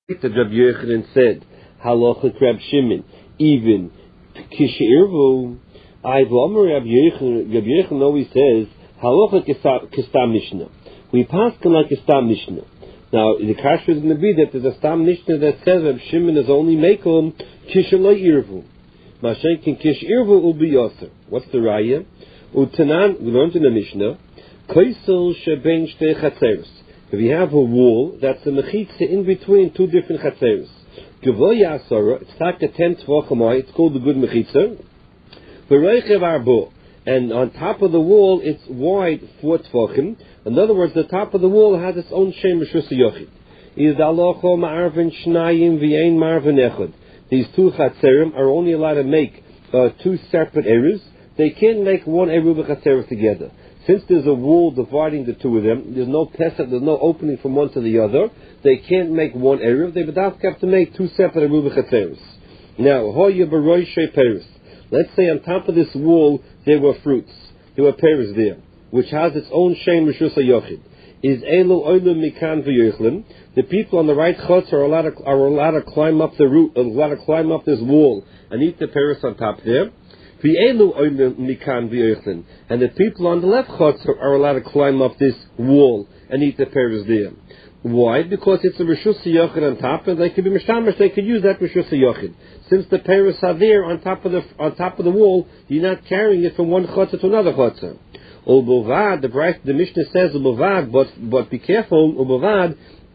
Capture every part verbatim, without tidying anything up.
that Rabbi Yochanan said, Halacha Reb Shimon, even Kishirvu, I've Rabbi Yochanan, Rabbi Yochanan always says, Halacha Kistam Mishnah. We pass like a Stam Mishnah. Now, the kasha is going to be that there's a Stam Mishnah that says Reb Shimon is only Mekom Kishalai Irvu. Mashenkin Kish Irvu will be Yosser. What's the Raya? Utanan, we learned in the Mishnah, Kaisel Sheben Shtei Chatzeres. If you have a wall that's a mechitza in between two different chatzeres, Gevoya Asara, it's like a ten tvachim, it's called the good mechitza. V'reichev arbo, and on top of the wall it's wide four tvachim. In other words, the top of the wall has its own shem reshus yochid. Is alocho ma'arvin shnayim v'yein marvin echad. These two chatzerim are only allowed to make uh, two separate erus. They can't make one eru b'chatzeres together. Since there's a wall dividing the two of them, there's no pesach, there's no opening from one to the other, they can't make one eruv, they would have to make two separate eruv chatzeres. Now, hoya baroy shei peres. Let's say on top of this wall there were fruits, there were peres there, which has its own shem reshus hayochid. Is elu oilu mikan v'yochlim? The people on the right chutz are allowed to, are allowed to climb up the root, are allowed to climb up this wall and eat the peres on top there. And the people on the left chutz are allowed to climb up this wall and eat the pears there. Why? Because it's a reshus yochid on top, and they could be mishtamish. They could use that reshus yochid. Since the pears are there on top of the on top of the wall, you're not carrying it from one chutz to another chutz. Ubovad, the bright the Mishnah says ubovad, but but be careful ubovad.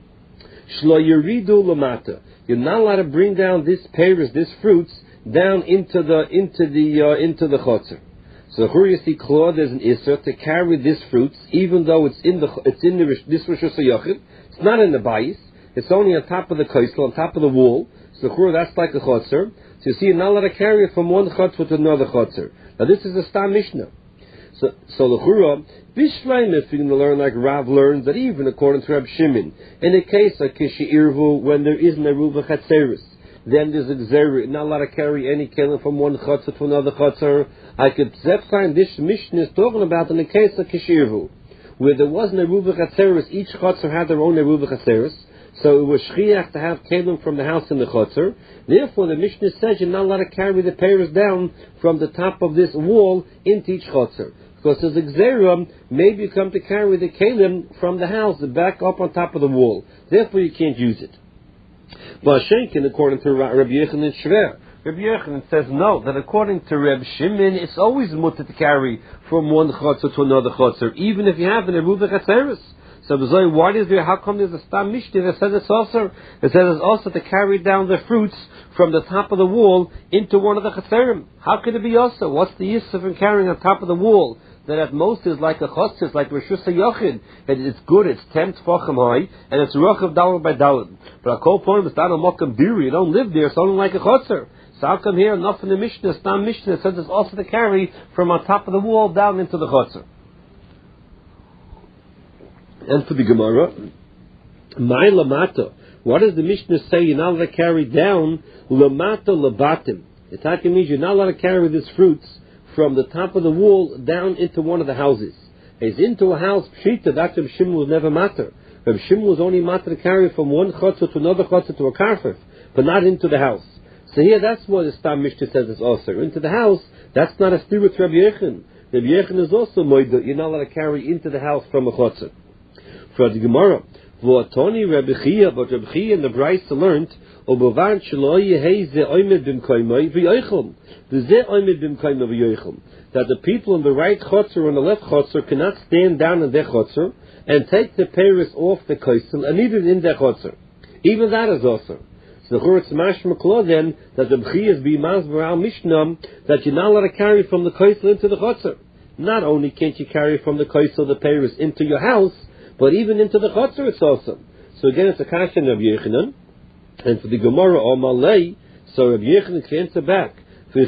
Shlo yiridu lamata. You're not allowed to bring down this pears, this fruits, down into the into the uh, into the chotzer. So here you see, Claude, there's an issur to carry this fruits, even though it's in the it's in the this reshus hayochid. It's not in the bayis. It's only on top of the kaisel, on top of the wall. So here that's like a chotzer. So you see, you're not allowed to carry it from one chotzer to another chotzer. Now this is a Stam Mishnah. So so the chura bishleim, if you're going to learn like Rav learns that even according to Reb Shimon, in a case of kishi irvu, when there is an eruv chatzeres, then there's a gzera, not allowed to carry any kelim from one chutzah to another chutzah. I could find this Mishnah is talking about in the case of Kishirvu, where there wasn't a eruv chatzeres, each chutzah had their own eruv chatzeres, so it was shchiach to have kelim from the house in the chutzah. Therefore, the Mishnah says you're not allowed to carry the pears down from the top of this wall into each chutzah. Because there's a gzera, maybe you come to carry the kelim from the house back up on top of the wall. Therefore, you can't use it. But Shenkin, according to Rabbi Yochanan Shver, Rabbi Yochanan says no, that according to Reb Shimon, it's always mutter to carry from one chotzer to another chotzer, even if you have an eruv chatzeres. So why is there? How come there's a Stam Mishnah that says it's also? It says it's also to carry down the fruits from the top of the wall into one of the chatzerim. How could it be also? What's the use of carrying on top of the wall? That at most is like a chotzer, it's like reshus hayochid. It's good, it's ten tefachim high, and it's rochav dalad by dalad. But a kol point is not a mokam biri. You don't live there, it's only like a chotzer. So how come here enough in the Mishnah, Stam Mishnah says it's also to carry from on top of the wall down into the chotzer. And for the Gemara, my lamata. What does the Mishnah say? You're not allowed to carry down lamata labatim. It means you're not allowed to carry these fruits from the top of the wall down into one of the houses. As into a house, pshita, that Reb Shimon was never matter. Reb Shimon was only matter to carry from one chotzer to another chotzer to a karfef, but not into the house. So here, that's what the Stam Mishnah says is also. Into the house, that's not a steer with Rabbi Yochanan. Rabbi Yochanan is also moida. You're not allowed to carry into the house from a chotzer. For the Gemara, v'atoni Rabbi Chia, but Rabbi Chia in the Brisa learned, Obovan shelo yehei ze oimed b'mkoimoi v'yochel. V'ze oimed b'mkoimoi v'yochel. That the people in the right chotzer and the left chotzer cannot stand down in their chotzer and take the peres off the kaisel and eat it in their chotzer. Even that is also. So the Churetz Mashma Klo then, that the B'chi is b'imaz b'ral Mishnah, that you're not allowed to carry from the kaisel into the chotzer. Not only can't you carry from the kaisel the peres into your house, but even into the chotzer it's also. So again, it's a kasha of Yochanan. And for the Gemara or Malay, so Rabbi Yochanan can answer back. If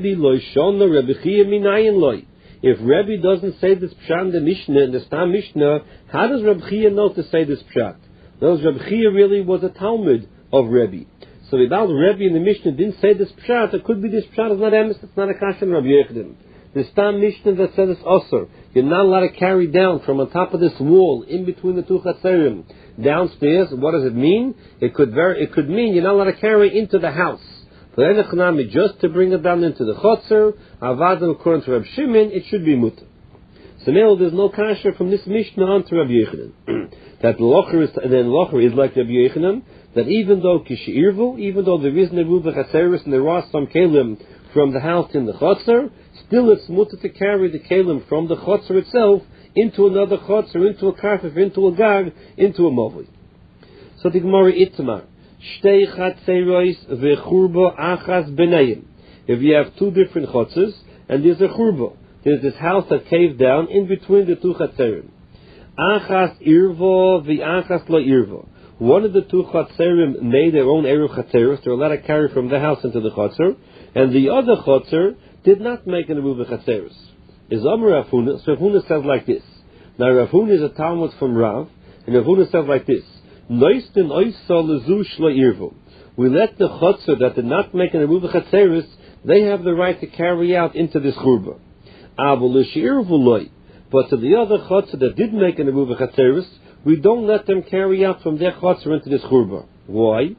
Rabbi doesn't say this pshat in the Mishnah, in the Stam Mishnah, how does Rabbi Chia know to say this pshat? Those Rabbi Chia really was a Talmud of Rabbi. So without Rabbi in the Mishnah didn't say this pshat, it could be this pshat is not emes, it's not a kasha in Rabbi Yochanan. The Stam Mishnah that says it's Osir. You're not allowed to carry down from on top of this wall, in between the two Chatzerim, downstairs. What does it mean? It could very, it could mean you're not allowed to carry into the house. Just to bring it down into the Chotzer, Avadim according to Reb Shimon, it should be mutter. So now there's no kasher from this Mishnah on to Rabbi Yechanan. That Locher is, then Locher is like Rabbi Yechanan, that even though Kishirvu, even though there is Neruva Chatzeris and there are some Kalim from the house in the Chotzer, still it's mutter to carry the Kalim from the Chotzer itself into another Chotzer, into a Karfif, into a Gag, into a Movi. So the Gemara Itmar, Shtei Chatzeros vechurba achas benayim. If you have two different Chotzers, and there's a churba, there's this house that caved down in between the two Chatzerim. Achas irvo v'achas lo irvo. One of the two Chatzerim made their own Eruv Chatzeros. They're allowed to carry from the house into the Chotzer. And the other Chotzer did not make an Eruv Chatzeros. Is Amar Rav Huna. So Rav Huna says like this. Now Rav Huna is a Talmud from Rav. And Rav Huna says like this. Noisten oisa lezu shlo irvo. We let the Chotzer that did not make an Eruv Chatzeros, they have the right to carry out into this Churba. But to the other Chotzer that did make an Eruv Chatzeris, we don't let them carry out from their Chotzer into this Churba. Why?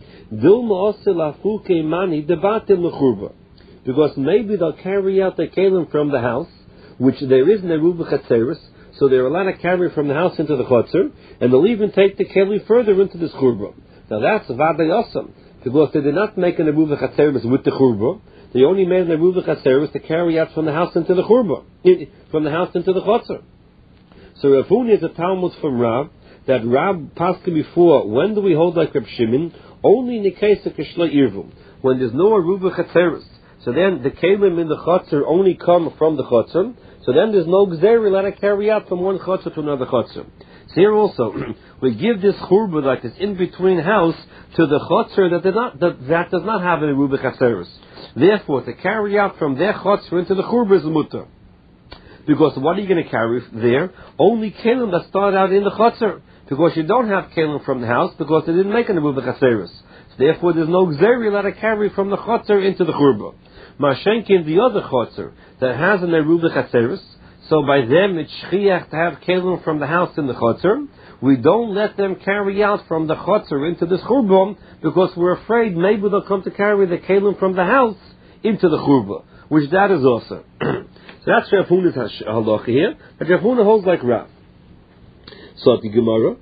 Because maybe they'll carry out their Kalim from the house, which there is an Eruv Chatzeris, so they're allowed to carry from the house into the Chotzer, and they'll even take the Kalim further into this Churba. Now that's Vadei Osam, because they did not make an Eruv Chatzeris with the Churba. They only made an Eruv Chatzeris to carry out from the house into the Churba, from the house into the Chotzer. So Rav Huna is a Talmud from Rav, that Rav passed before, when do we hold like Reb Shimon? Only in the case of Kishla Irvu, when there's no Eruv Chatzeris. So then the Kalim in the Chotzer only come from the Chotzer, so then there's no Gzeri let it carry out from one Chotzer to another Chotzer. So here also, we give this Churba, like this in-between house, to the Chotzer that, did not, that, that does not have an Eruv Chatzeris. Therefore, to carry out from their Chotzer into the Churba is mutter. Because what are you going to carry there? Only Kalim that start out in the Chotzer. Because you don't have Kalim from the house, because they didn't make an Eruv Chatzeris. So therefore, there's no Gzeri let it carry from the Chotzer into the Churba. Mashenkin, the other Chotzer, that has an Eruv Chatzeris, so by them it's Shchiach to have Kalim from the house in the Chotzer. We don't let them carry out from the Chotzer into the Churba, because we're afraid maybe they'll come to carry the Kalim from the house into the Churba, which that is also. So that's Rav Huna's halacha here, but Rav Huna holds like Rav. So the Gemara,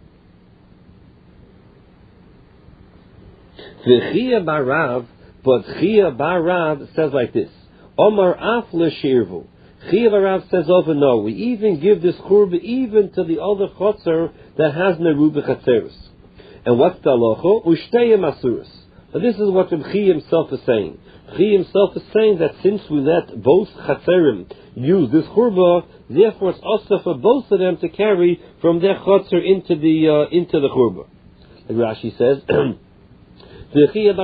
V'chia barav, but Chia barav says like this: Omar af l'shirvu. Chia barav says over no. We even give this churba even to the other chotzer that has neruba chatzeris. And what's the halacha? Ushteyem asuras. But this is what Reb Chia himself is saying. Chia himself is saying that since we let both chatzerim use this churba, therefore it's also for both of them to carry from their chotzer into the uh, into the churba. Like Rashi says. I heard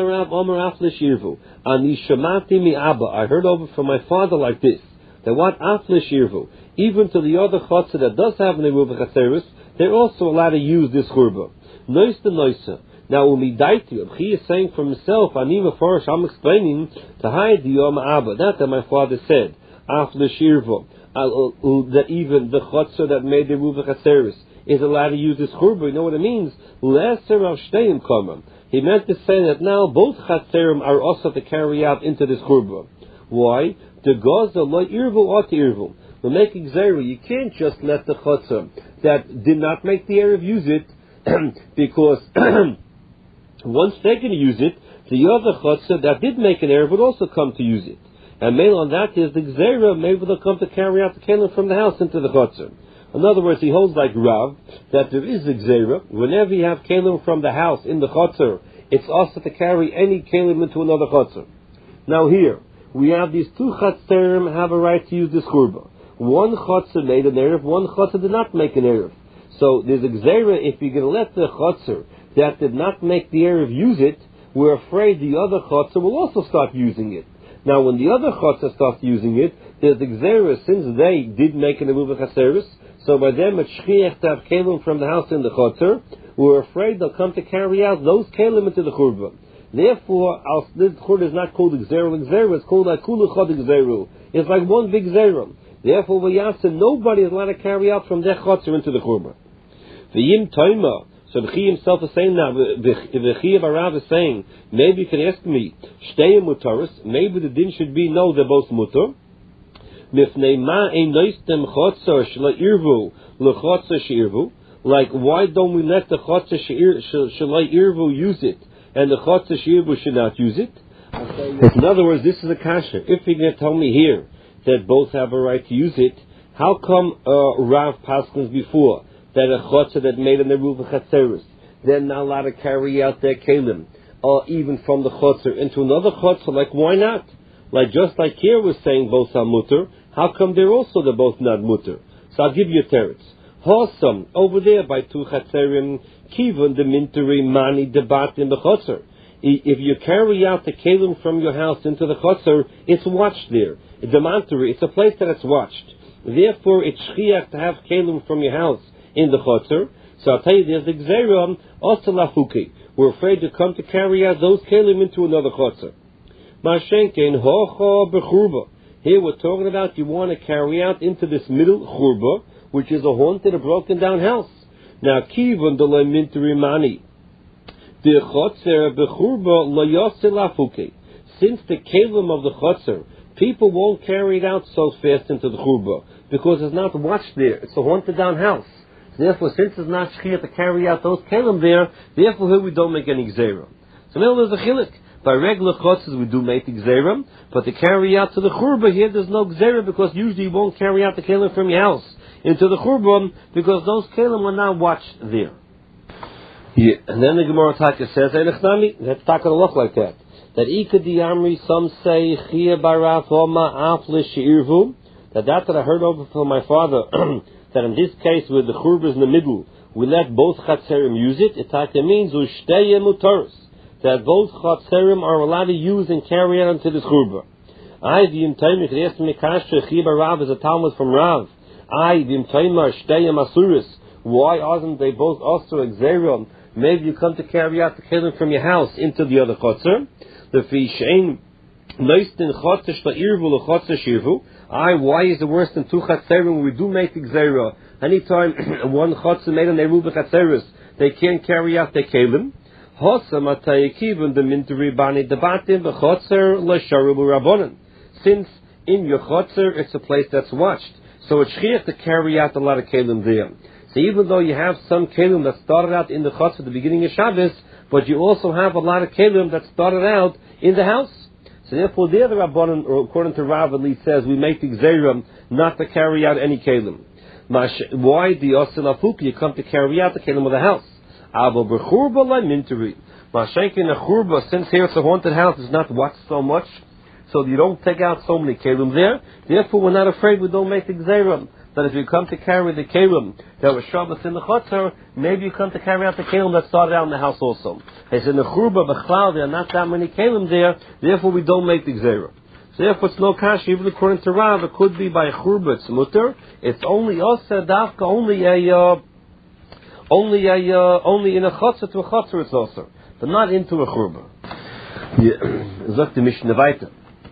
over from my father like this, that what afle shirvu, even to the other chotzer that does have an eruv chatzeris, they're also allowed to use this churba. Nois the noisa. Now umidaiti, he is saying for himself, Ani Mefarish, I'm explaining to hide the yom abba. That that my father said, afle shirvu, that even the chotzer that made the eruv chatzeris is allowed to use this churba. You know what it means? Lesser of shteim kamam. He meant to say that now both chatzerim are also to carry out into this churba. Why? The gaza lo irvu or irvu. We're making zera. You can't just let the chatzer that did not make the erev use it, because once they're going to use it, the other chatzer that did make an erev would also come to use it. And mail on that is the gzera. Maybe they'll come to carry out the kelim from the house into the chatzer. In other words, he holds like Rav, that there is a gzera. Whenever you have kelim from the house in the chotzer, it's also to carry any kelim into another chotzer. Now here, we have these two chatzerim have a right to use this churba. One chotzer made an erev, one chotzer did not make an erev. So there's a gzera, if you're going to let the chotzer that did not make the erev use it, we're afraid the other chotzer will also start using it. Now when the other chotzer starts using it, there's a gzera, since they did make an eruv chatzeris, so by them it's shchiach to have kelim from the house in the chotzer, we're afraid they'll come to carry out those kelim into the churba. Therefore, our this churba is not called Gzeru Gzeru, it's called Akulu Chod Gzeru. It's like one big Zerum. Therefore, Vayasa, nobody is allowed to carry out from their chotzer into the churba. V'yim Toima, so the Chi himself is saying now, the Chi of Arav is saying, maybe you can ask me, Shtei Mutaris, maybe the din should be, no, they're both mutar. Mifnei ma ein noistem chotzer shla irvu, l'chotzer she'irvu. Like, why don't we let the chotzer shla irvu use it, and the chotzer she'irvu should not use it? In other words, this is a kasha. If you're going to tell me here that both have a right to use it, how come uh, Rav Paskins before that a chotzer that made in the roof of chatzeris, they're not allowed to carry out their kelim, or even from the chotzer into another chotzer? Like, why not? Like, just like here was saying both are mutter, how come they're also they're both not mutter? So I'll give you a teretz. Hosam over there by two chatzerim kivon the minteri mani debat in the chotzer. If you carry out the kelim from your house into the chotzer, it's watched there. The manteri, it's a place that it's watched. Therefore, it's shchiach to have kelim from your house in the chotzer. So I'll tell you, there's the gzeram osalafuki. We're afraid to come to carry out those kelim into another chotzer. Mashenken hocha bechurba. Here we're talking about you want to carry out into this middle churba, which is a haunted, a broken down house. Now, kivon de le minteri mani. The chotzer bechurba lo yoselafuke. Since the kelim of the chotzer, people won't carry it out so fast into the churba because it's not watched there. It's a haunted down house. Therefore, since it's not shchir to carry out those kelim there, therefore here we don't make any gzeira. So now there's a chilik. By regular chotzes we do make gzeira, but to carry out to the churba here there's no gzeira because usually you won't carry out the kelim from your house into the churba because those kelim are not watched there. Yeah. And then the Gemara Taka says, that's not going to look like that. That Ika Diamri, some say, Chia Barath Oma Afle She'irvu, that that's what I heard over from my father, that in this case where the churba is in the middle, we let both chatzerim use it. It Taka means, Ushteye Mutaris, that both chatzerim are allowed to use and carry out into the churba. I, the Imtaimik, the Esme Kasha, Chia Barav is a Talmud from Rav. I, the Imtaimar, Shteye Masuris, why aren't they both also exerim? Maybe you come to carry out the kelim from your house into the other chotzer. The fishein noistin chotzer shleirvu lechotzer shirvu. I, why is it worse than two chatzerim when we do make the gzeira? Anytime one chotzer made on eruv chatzeris, they can't carry out their kelim. Hosam atayikivun the minteri bani debatim bechotzer lesharubu rabbonin. Since in your chotzer it's a place that's watched, so it's shchiach to carry out a lot of kelim there. So even though you have some kelim that started out in the chutz at the beginning of Shabbos, but you also have a lot of kelim that started out in the house. So therefore, there the Rabbanan, or according to Rav at least, says we make the gzeiram not to carry out any kelim. Why the oselafuki? You come to carry out the kelim of the house. Abo bechurba la minteri. Mashenkin a churba, since here it's a haunted house, is not watched so much, so you don't take out so many kelim there. Therefore, we're not afraid we don't make the gzeiram. That if you come to carry the kelim that was Shabbos in the chotzer, maybe you come to carry out the kelim that started out in the house also. As in the churba b'chlal, there are not that many kelim there, therefore we don't make the gzeira. So therefore it's no kash, even according to Rav, it could be by churba, it's mutter. It's only osa dafka, only a, uh, only a, uh, only in a chotzer to a chotzer it's osa, but not into a churba. Yeah, sagt die Mishnah weiter.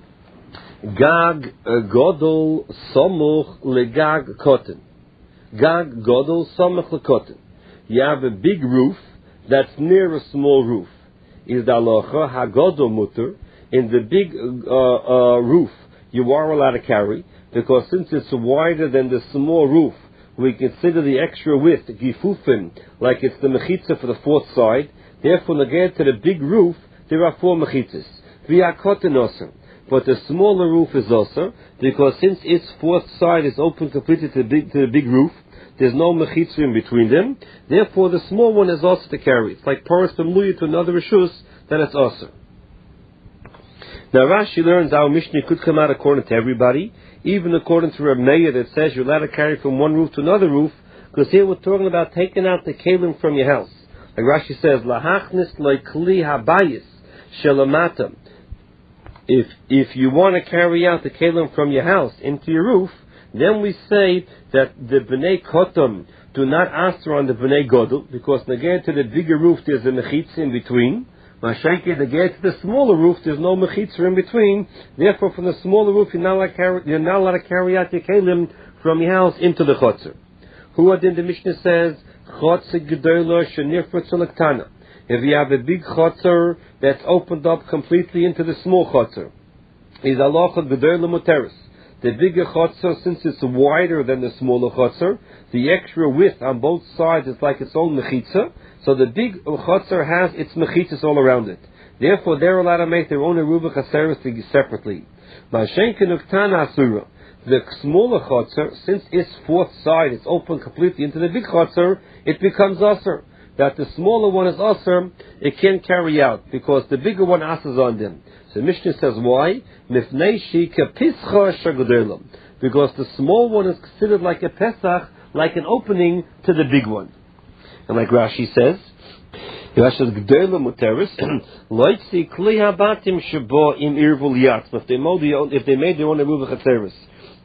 Gag Godol Somuch Legag Kotten. Gag Godol Somuch Lekotten. You have a big roof that's near a small roof. Is the halacha Hagodol Mutter. In the big uh, uh, roof, you are allowed to carry, because since it's wider than the small roof, we consider the extra width, Gifufim, like it's the mechitza for the fourth side. Therefore, again to the big roof, there are four mechitzas. Via Kotten Osem. But the smaller roof is also, because since its fourth side is open completely to the big, to the big roof, there's no mechitza in between them. Therefore, the small one is also to carry. It's like Paras from Luya to another Rishus, then it's also. Now Rashi learns our Mishnah could come out according to everybody, even according to Reb Meir that says you're allowed to carry from one roof to another roof, because here we're talking about taking out the kelim from your house. Like Rashi says, Lahachnis loikli habayis shelamatam. If if you want to carry out the kelim from your house into your roof, then we say that the bnei kotam do not answer on the bnei godel, because again to the bigger roof there's a mechitza in between. Mashenki, the get to the smaller roof, there's no mechitza in between. Therefore, from the smaller roof, you're not allowed to carry, you're not allowed to carry out your kelim from your house into the chotzer. Who then the Mishnah says, chotzer gedola shenifrat selektana. If you have a big chotzer that's opened up completely into the small chotzer, is halacha gedola muteris. The bigger chotzer, since it's wider than the smaller chotzer, the extra width on both sides is like its own mechitza. So the big chotzer has its mechitzas all around it. Therefore, they're allowed to make their own eruva chaseres separately. Ma'ashenken uktana asura. The smaller chotzer, since its fourth side is open completely into the big chotzer, it becomes asur. That the smaller one is asur, it can't carry out because the bigger one asurs on them. So Mishnah says why? Mifnei shi kepischa shagodelam. Because the small one is considered like a pesach, like an opening to the big one. And like Rashi says, if they made if they made their own eruva chaseres,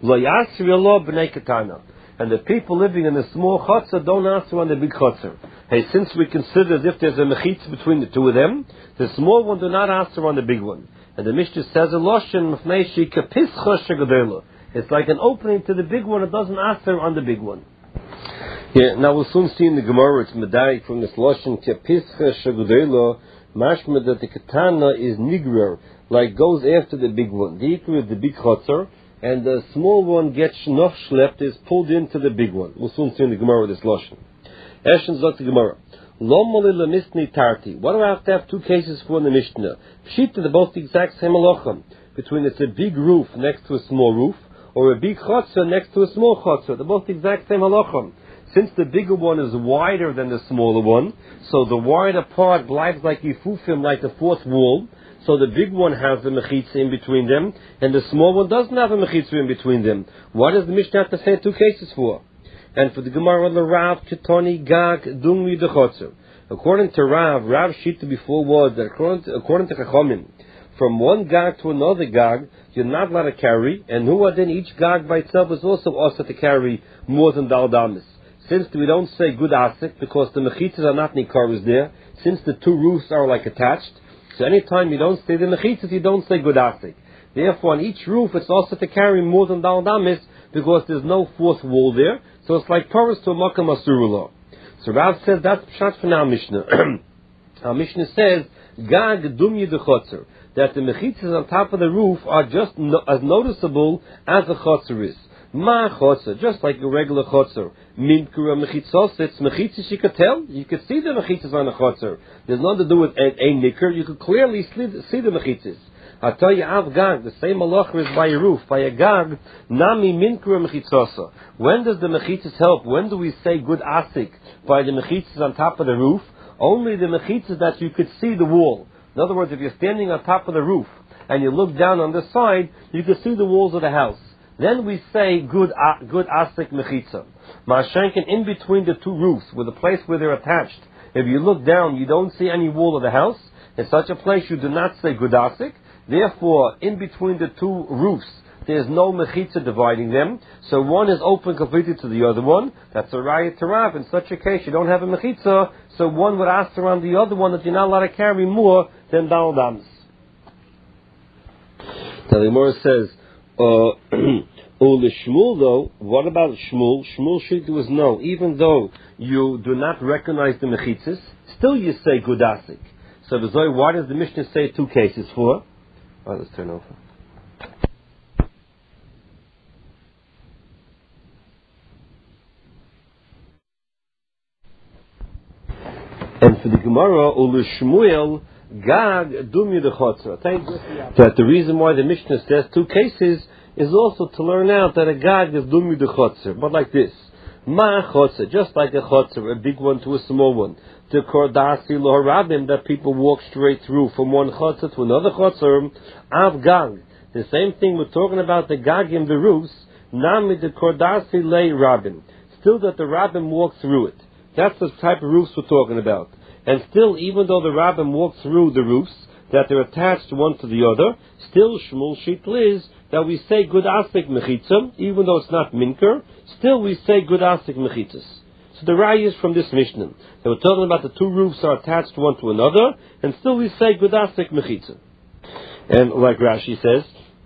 and the people living in the small chotzer don't answer on the big chotzer. Hey, since we consider as if there's a mechitz between the two of them, the small one do not answer on the big one. And the Mishnah says, it's like an opening to the big one, it doesn't answer on the big one. Yeah, now we'll soon see in the Gemara, it's medayik from this Lashon, Kepischa Shagudela, mashma that the katana is nigrer, like goes after the big one. The ikra is the big chotzer, and the small one gets noch schlepped, is pulled into the big one. We'll soon see in the Gemara this Lashon. Eshen zot the Gemara. Lo moli lemisni tarti. What do I have to have two cases for in the Mishnah? Pshita, they're both the exact same halachah. Between it's a big roof next to a small roof, or a big chotzer next to a small chotzer. They're both the exact same halachah. Since the bigger one is wider than the smaller one, so the wider part glides like yifufim, like the fourth wall, so the big one has a mechitza in between them, and the small one doesn't have a mechitza in between them. What does the Mishnah have to say two cases for? And for the Gemara, the Rav, Ketoni, Gag, Dungmi, the Chotzer. According to Rav, Rav Shita before was that according to, according to Chachamim, from one Gag to another Gag, you're not allowed to carry, and who then each Gag by itself is also also to carry more than Dal Damis. Since we don't say good asik, because the mechitzas are not nikaros there, since the two roofs are like attached, so anytime you don't say the mechitzas, you don't say good asik. Therefore, on each roof, it's also to carry more than dal damis, because there's no fourth wall there, so it's like Taurus to a makam asurullah. So Rav says that's pshat from our Mishnah. Our Mishnah says, Gag dumyi de chotzer, that the mechitzas on top of the roof are just no, as noticeable as a chotzer is. Ma chotzer, just like a regular chotzer. Mimkura mechitzos, it's mechitzas you could tell. You could see the mechitzas on a chotzer. There's nothing to do with a, a nicker. You could clearly see the, see the mechitzas. I tell you, av gag, the same halacha is by a roof. By a gag, nami minkura mechitzosa. When does the mechitzas help? When do we say good asik by the mechitzas on top of the roof? Only the mechitzas that you could see the wall. In other words, if you're standing on top of the roof and you look down on the side, you can see the walls of the house. Then we say good uh, good asik mechitza. Ma'ashenken, in between the two roofs, with the place where they're attached, if you look down, you don't see any wall of the house. In such a place, you do not say good asik. Therefore, in between the two roofs, there's no mechitza dividing them. So one is open completely to the other one. That's a raya to Rav. In such a case, you don't have a mechitza, so one would ask around the other one that you're not allowed to carry more than dal dams. The Gemara says, Uh, Ule Shmuel though, what about Shmuel? Shmuel Shita was no, even though you do not recognize the mechitzas, still you say good asik. So the Zohar, why does the Mishnah say two cases for? Alright, let's turn over. And for the Gemara, Ule Shmuel, Gag Dumya de Chotzer. That the reason why the Mishnah says two cases is also to learn out that a Gag is Dumya de Chotzer. But like this, Ma Chotzer, just like a Chotzer, a big one to a small one. The Kordasi Loharabim, that people walk straight through from one Chotzer to another Chotzer. Av Gag. The same thing we're talking about the Gagim, the roofs. Nami the Kordasi Le Rabim. Still that the Rabim walk through it. That's the type of roofs we're talking about. And still, even though the Rabbim walk through the roofs, that they're attached one to the other, still Shmuel Shitl is that we say good asik mechitza, even though it's not minker, still we say good asik mechitzas. So the raya is from this Mishnah. They were talking about the two roofs are attached one to another, and still we say Gudasik Mechitza. And like Rashi says,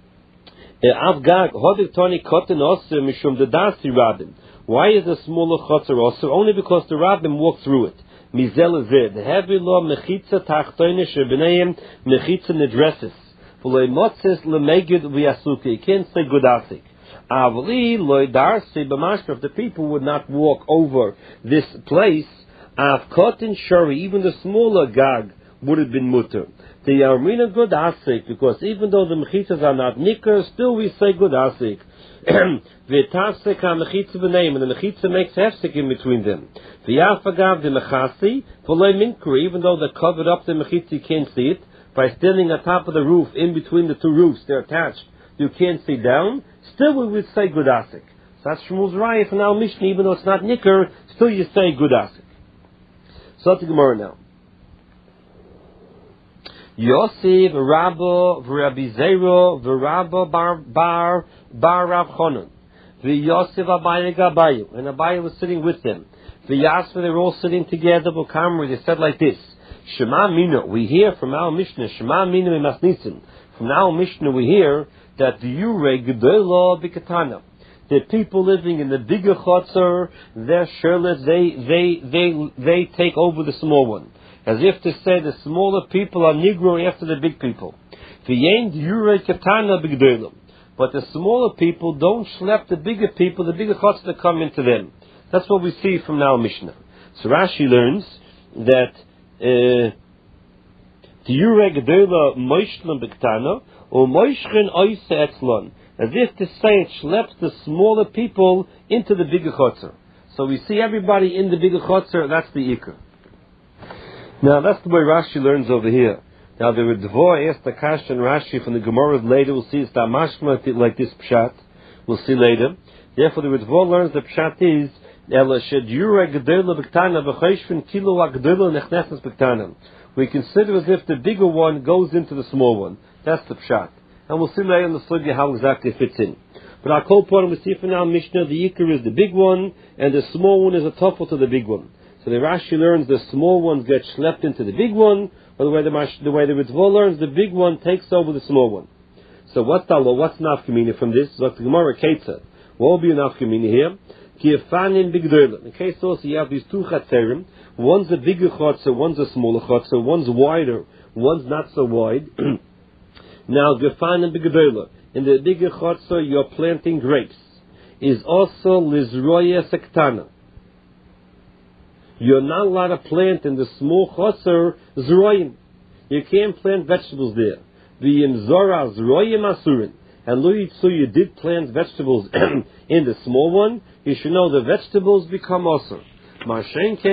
why is the smaller chotzer also? Only because the rabbim walk through it. Mizel zeh. The heavy law mechitza tachtoine shebeneim mechitza nedresses. V'loy motzes lemegid v'yasuke. You can't say Gudasik. Avli loy darsi b'mashka. If the people would not walk over this place, av kotin shari, even the smaller gag would have been mutter. The Yarmina Gudasik, because even though the mechitzas are not nikar, still we say Gudasik. V'tafsek ha-mechitza b'neim, and the mechitza makes hefsek in between them. V'yafagav the mechasi, v'loy minkra, even though they're covered up the mechitza, you can't see it. By standing on top of the roof, in between the two roofs, they're attached, you can't see down, still we would say Gudasik. So that's Shmuel's raya for now Mishnah, even though it's not nikar, still you say Gudasik. So to Gemara now. Yosef, Rabba, Rabbi Zero, Rabba Bar Bar Bar Rav Chonon, Yosef Abaye Gabayu, and Abaye was sitting with them. The Yasva, they were all sitting together. Bokamri, they said like this: Shema Mina. We hear from our Mishnah. Shema Mina Masnisin. From our Mishnah, we hear that the Yure Gedola Bikatana, the people living in the bigger chotzer, their shirlet, they they they they take over the small one. As if to say the smaller people are Negro after the big people. But the smaller people don't schlep the bigger people, the bigger chutz that come into them. That's what we see from now Mishnah. So Rashi learns that the Yurei Gedola Moishlan B'Ktana or Moishchen Oise Etzlon, as if to say it schleps the smaller people into the bigger chutzer. So we see everybody in the bigger chutzer. That's the ikar. Now that's the way Rashi learns over here. Now the Ridvo asked the Kash and Rashi from the Gemara later. We'll see it's the mashma like this pshat. We'll see later. Therefore the Ridvo learns the pshat is we consider as if the bigger one goes into the small one. That's the pshat. And we'll see later in the sugya how exactly it fits in. But our kol part we see for now Mishnah, the ikar is the big one and the small one is a tofel to the big one. So the Rashi learns the small ones get schlepped into the big one, or the way the, the way the Ritva learns the big one takes over the small one. So what's the law? What's nafkamina from this? So the Gemara Ketzah. What will be a nafkamina here? Kiyafanin bigdola. In case also you have these two chatzerim, one's a bigger chotzer, one's a smaller chotzer, one's wider, one's not so wide. Now gefanin bigdola. In the bigger chotzer you're planting grapes. Is also lizroya sektana. You're not allowed to plant in the small chotzer zroyim. You can't plant vegetables there. V'yim zora zroyim asurin. And lo yitzu, you did plant vegetables in the small one. You should know the vegetables become also.